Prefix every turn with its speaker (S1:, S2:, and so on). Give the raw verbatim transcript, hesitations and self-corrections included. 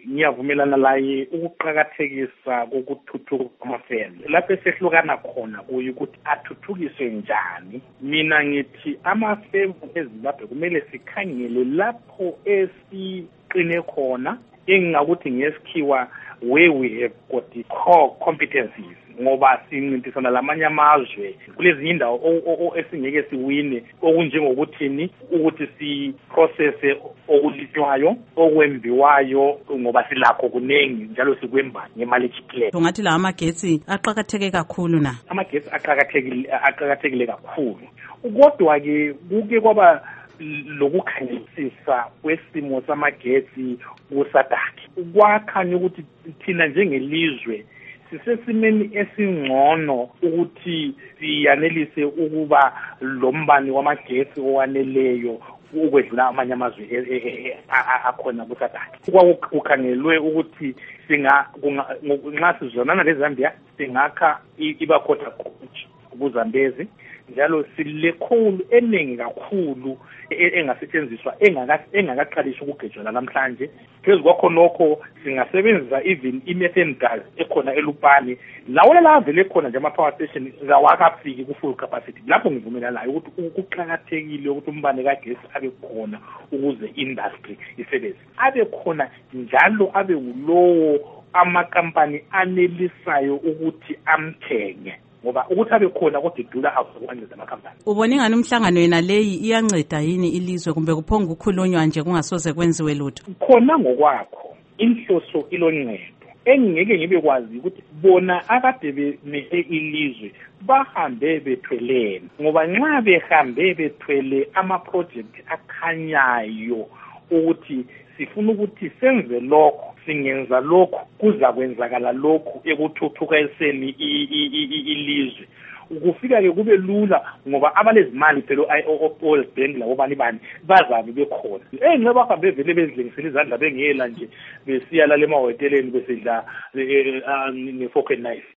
S1: ngiyavumelana laye ukuqhakathekisa kokuthuthuka kwamafemu. Lapho esehlukana khona kuyi ukuthi athuthukiswe njani. Mina ngithi amafemu eZimbabwe kumele sikhangele lapho esiqine khona engakuthi ngesikhiwa where we have got the core competencies. Ngoba sincintisana lamanye amazwe kulezi indawo esingeke siwine okunjengokuthini ukuthi si process okulinywayo okwembiwayo ngoba silakho kunengi njalo sikwemba ngemali echiphileyo.
S2: Ungathi la amagetsi aqhakatheke kakhulu na?
S1: Amagetsi aqhakathekile aqhakathekile kakhulu. Kodwa ke kuke kwaba lokukhangelisisa kwesimo samagetsi kusadaki. Kwakhanya ukuthi thina njengelizwe sisesimeni esingcono ukuthi siyanelise ukuba lombani wamagetsi owaneleyo ukwedlula amanye amazwe akhona kusadaki. Kwakukhangelwe ukuthi singa nxa sizonana leZambia singakha iBakota Coach kuZambezi njalo silekhulu eningi kakhulu engasetshenziswa engakaqalisa ukugejwa namhlanje. Phezu kwakho nokho singasebenzisa even i-methane gas ekhona eLupane lawo lavele khona nje ama-power station zawakafiki ku-full capacity. Lapho ngivumelana nayo ukuthi kuqhakathekile ukuthi umbane kagesi abe khona ukuze industry isebenze, abe khona njalo abe ulowo amakampani anelisayo ukuthi amthenge, ngoba ukuthi abe khona kodwa idula akunceda amakhampani.
S2: Ubona ingani umhlangano yena leyi iyanceda yini ilizwe kumbe kuphonga ukukhulunywa nje kungasoze kwenziwe lutho?
S1: Khona ngokwakho inhloso iloncedo engeke ngibe kwazi ukuthi bona akade bemele ilizwe bahambe bethwelene, ngoba nxa behambe bethwele ama-project akhanyayo ukuthi sifuna ukuthi senze lokho singenza lokho kuza kwenzakala lokho ekuthuthukiseni ilizwe, ukufika ke kube lula ngoba abalezimali phela o-World Bank labo bani bani bazabe bekhona. Eh nxa bahambe vele bezilengisela izandla bengela nje besiya la emahoteleni besidla ne-fork and knife.